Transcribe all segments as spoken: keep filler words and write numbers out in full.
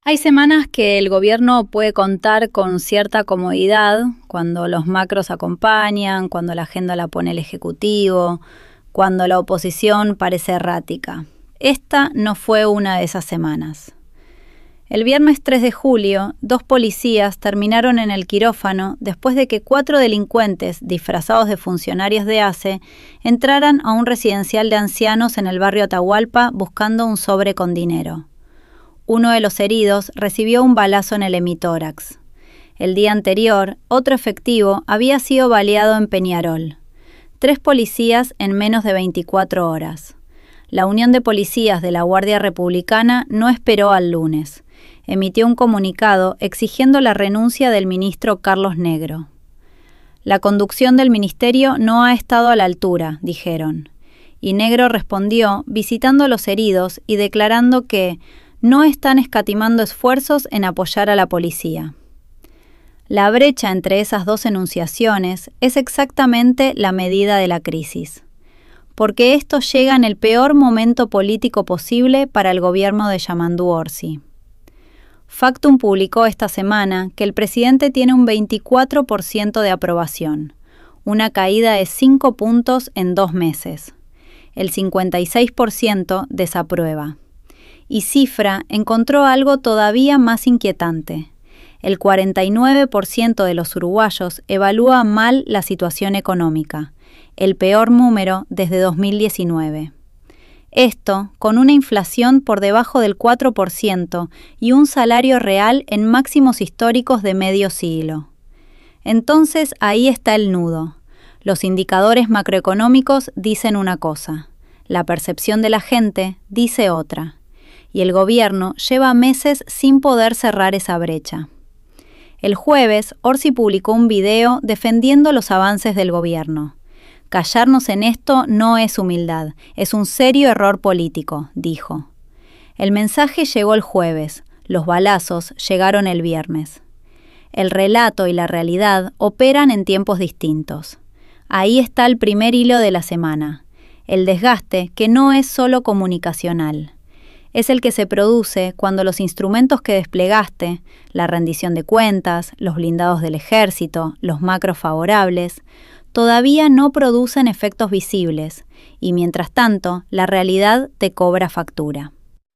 Hay semanas que el gobierno puede contar con cierta comodidad cuando los macros acompañan, cuando la agenda la pone el Ejecutivo, cuando la oposición parece errática. Esta no fue una de esas semanas. El viernes tres de julio, dos policías terminaron en el quirófano después de que cuatro delincuentes disfrazados de funcionarios de A C E entraran a un residencial de ancianos en el barrio Atahualpa buscando un sobre con dinero. Uno de los heridos recibió un balazo en el hemitórax. El día anterior, otro efectivo había sido baleado en Peñarol. Tres policías en menos de veinticuatro horas. La Unión de Policías de la Guardia Republicana no esperó al lunes. Emitió un comunicado exigiendo la renuncia del ministro Carlos Negro. La conducción del ministerio no ha estado a la altura, dijeron. Y Negro respondió visitando a los heridos y declarando que no están escatimando esfuerzos en apoyar a la policía. La brecha entre esas dos enunciaciones es exactamente la medida de la crisis, porque esto llega en el peor momento político posible para el gobierno de Yamandu Orsi. Factum publicó esta semana que el presidente tiene un veinticuatro por ciento de aprobación, una caída de cinco puntos en dos meses. El cincuenta y seis por ciento desaprueba. Y Cifra encontró algo todavía más inquietante. El cuarenta y nueve por ciento de los uruguayos evalúa mal la situación económica, el peor número desde dos mil diecinueve. Esto con una inflación por debajo del cuatro por ciento y un salario real en máximos históricos de medio siglo. Entonces ahí está el nudo. Los indicadores macroeconómicos dicen una cosa, la percepción de la gente dice otra. Y el gobierno lleva meses sin poder cerrar esa brecha. El jueves, Orsi publicó un video defendiendo los avances del gobierno. Callarnos en esto no es humildad, es un serio error político, dijo. El mensaje llegó el jueves, los balazos llegaron el viernes. El relato y la realidad operan en tiempos distintos. Ahí está el primer hilo de la semana, el desgaste que no es solo comunicacional. Es el que se produce cuando los instrumentos que desplegaste, la rendición de cuentas, los blindados del ejército, los macros favorables, todavía no producen efectos visibles y, mientras tanto, la realidad te cobra factura.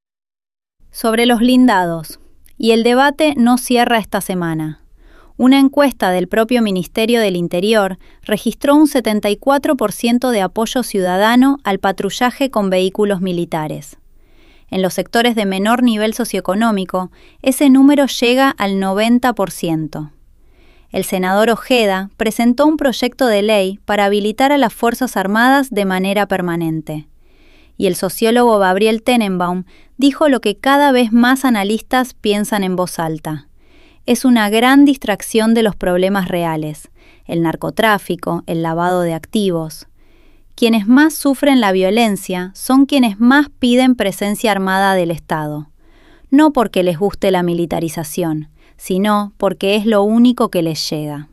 Sobre los blindados. Y el debate no cierra esta semana. Una encuesta del propio Ministerio del Interior registró un setenta y cuatro por ciento de apoyo ciudadano al patrullaje con vehículos militares. En los sectores de menor nivel socioeconómico, ese número llega al noventa por ciento. El senador Ojeda presentó un proyecto de ley para habilitar a las Fuerzas Armadas de manera permanente. Y el sociólogo Gabriel Tenenbaum dijo lo que cada vez más analistas piensan en voz alta. Es una gran distracción de los problemas reales, el narcotráfico, el lavado de activos. Quienes más sufren la violencia son quienes más piden presencia armada del Estado, no porque les guste la militarización, sino porque es lo único que les llega.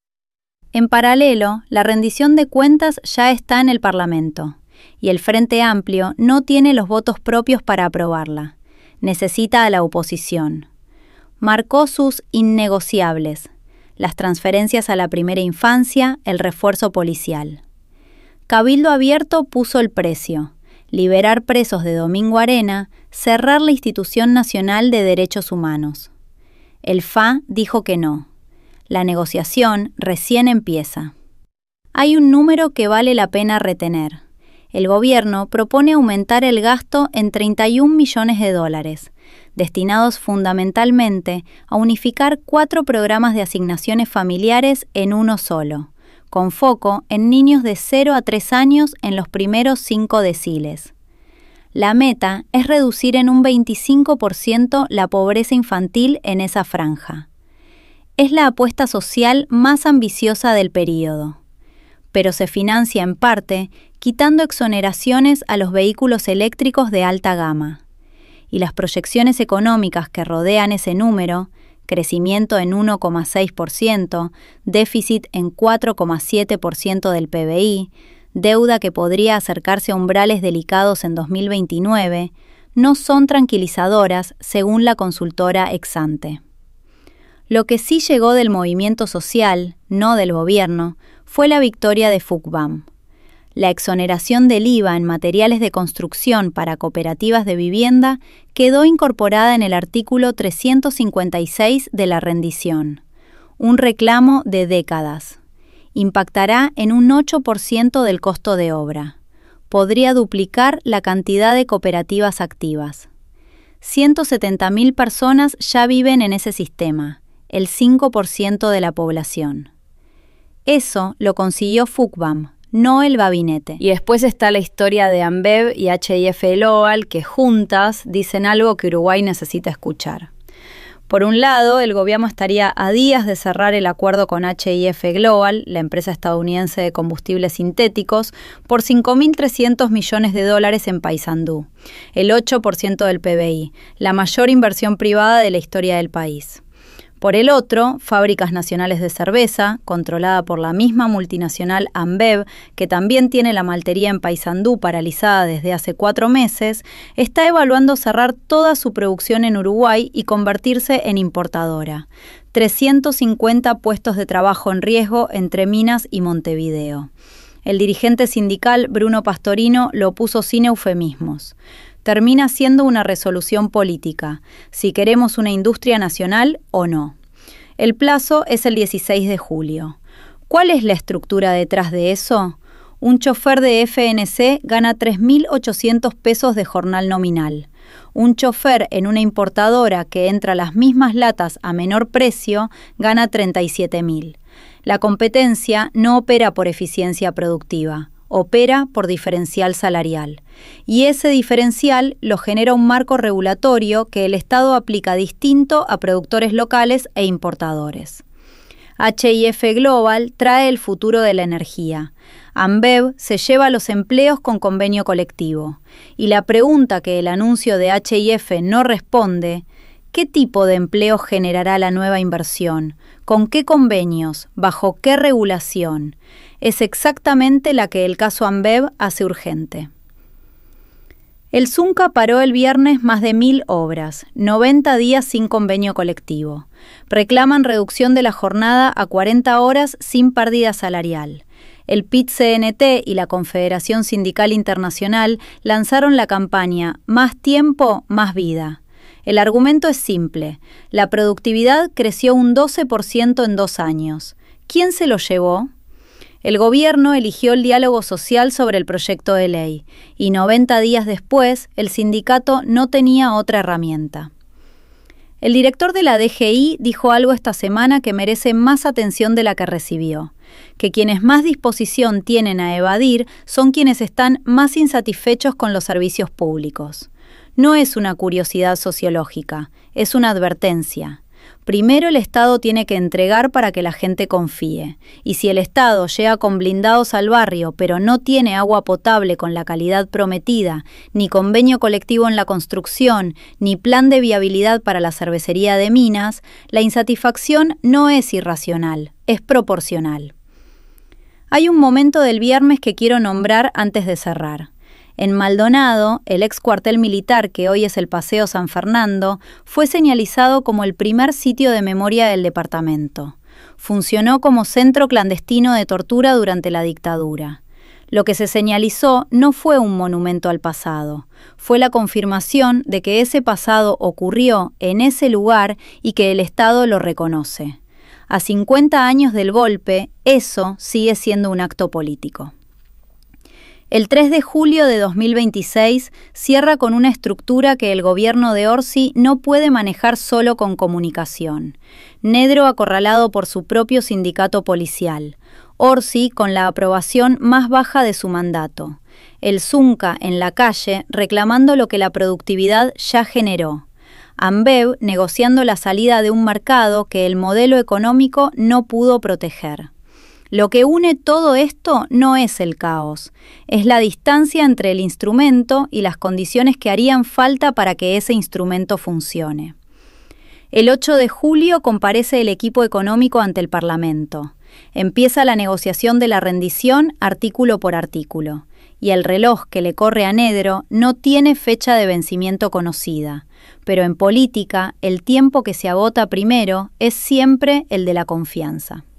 En paralelo, la rendición de cuentas ya está en el Parlamento, y el Frente Amplio no tiene los votos propios para aprobarla. Necesita a la oposición. Marcó sus innegociables, las transferencias a la primera infancia, el refuerzo policial. Cabildo Abierto puso el precio, liberar presos de Domingo Arena, cerrar la Institución Nacional de Derechos Humanos. El F A dijo que no. La negociación recién empieza. Hay un número que vale la pena retener. El gobierno propone aumentar el gasto en treinta y un millones de dólares, destinados fundamentalmente a unificar cuatro programas de asignaciones familiares en uno solo, con foco en niños de cero a tres años en los primeros cinco deciles. La meta es reducir en un veinticinco por ciento la pobreza infantil en esa franja. Es la apuesta social más ambiciosa del período, pero se financia en parte quitando exoneraciones a los vehículos eléctricos de alta gama. Y las proyecciones económicas que rodean ese número, crecimiento en uno coma seis por ciento, déficit en cuatro coma siete por ciento del P B I, deuda que podría acercarse a umbrales delicados en dos mil veintinueve, no son tranquilizadoras, según la consultora Exante. Lo que sí llegó del movimiento social, no del gobierno, fue la victoria de FUCBAM. La exoneración del I V A en materiales de construcción para cooperativas de vivienda quedó incorporada en el artículo trescientos cincuenta y seis de la rendición, un reclamo de décadas. Impactará en un ocho por ciento del costo de obra. Podría duplicar la cantidad de cooperativas activas. ciento setenta mil personas ya viven en ese sistema, el cinco por ciento de la población. Eso lo consiguió FUCBAM, no el gabinete. Y después está la historia de Ambev y H I F Global, que juntas dicen algo que Uruguay necesita escuchar. Por un lado, el gobierno estaría a días de cerrar el acuerdo con H I F Global, la empresa estadounidense de combustibles sintéticos, por cinco mil trescientos millones de dólares en Paysandú, el ocho por ciento del P B I, la mayor inversión privada de la historia del país. Por el otro, Fábricas Nacionales de Cerveza, controlada por la misma multinacional Ambev, que también tiene la maltería en Paysandú paralizada desde hace cuatro meses, está evaluando cerrar toda su producción en Uruguay y convertirse en importadora. trescientos cincuenta puestos de trabajo en riesgo entre Minas y Montevideo. El dirigente sindical Bruno Pastorino lo puso sin eufemismos. Termina siendo una resolución política, si queremos una industria nacional o no. El plazo es el dieciséis de julio. ¿Cuál es la estructura detrás de eso? Un chofer de F N C gana tres mil ochocientos pesos de jornal nominal. Un chofer en una importadora que entra las mismas latas a menor precio gana treinta y siete mil. La competencia no opera por eficiencia productiva. Opera por diferencial salarial. Y ese diferencial lo genera un marco regulatorio que el Estado aplica distinto a productores locales e importadores. H I F Global trae el futuro de la energía. Ambev se lleva los empleos con convenio colectivo. Y la pregunta que el anuncio de H I F no responde: ¿qué tipo de empleo generará la nueva inversión? ¿Con qué convenios? ¿Bajo qué regulación? Es exactamente la que el caso Ambev hace urgente. El Zunca paró el viernes más de mil obras, noventa días sin convenio colectivo. Reclaman reducción de la jornada a cuarenta horas sin pérdida salarial. El P I T C N T y la Confederación Sindical Internacional lanzaron la campaña Más tiempo, más vida. El argumento es simple: la productividad creció un doce por ciento en dos años. ¿Quién se lo llevó? El gobierno eligió el diálogo social sobre el proyecto de ley, y noventa días después el sindicato no tenía otra herramienta. El director de la D G I dijo algo esta semana que merece más atención de la que recibió: que quienes más disposición tienen a evadir son quienes están más insatisfechos con los servicios públicos. No es una curiosidad sociológica, es una advertencia. Primero el Estado tiene que entregar para que la gente confíe, y si el Estado llega con blindados al barrio pero no tiene agua potable con la calidad prometida, ni convenio colectivo en la construcción, ni plan de viabilidad para la cervecería de Minas, la insatisfacción no es irracional, es proporcional. Hay un momento del viernes que quiero nombrar antes de cerrar. En Maldonado, el ex cuartel militar que hoy es el Paseo San Fernando, fue señalizado como el primer sitio de memoria del departamento. Funcionó como centro clandestino de tortura durante la dictadura. Lo que se señalizó no fue un monumento al pasado, fue la confirmación de que ese pasado ocurrió en ese lugar y que el Estado lo reconoce. A cincuenta años del golpe, eso sigue siendo un acto político. El tres de julio de dos mil veintiséis cierra con una estructura que el gobierno de Orsi no puede manejar solo con comunicación. Nedro acorralado por su propio sindicato policial. Orsi con la aprobación más baja de su mandato. El Zunca en la calle reclamando lo que la productividad ya generó. Ambev negociando la salida de un mercado que el modelo económico no pudo proteger. Lo que une todo esto no es el caos, es la distancia entre el instrumento y las condiciones que harían falta para que ese instrumento funcione. El ocho de julio comparece el equipo económico ante el Parlamento. Empieza la negociación de la rendición artículo por artículo. y el reloj que le corre a Nedro no tiene fecha de vencimiento conocida, pero en política el tiempo que se agota primero es siempre el de la confianza.